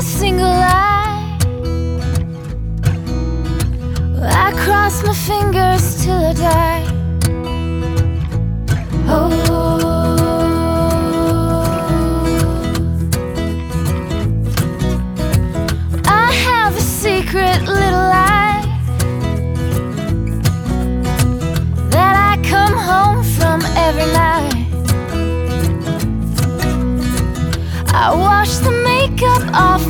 a single lie. I cross my fingers till I die. Oh, I have a secret little life that I come home from every night. I wash the makeup off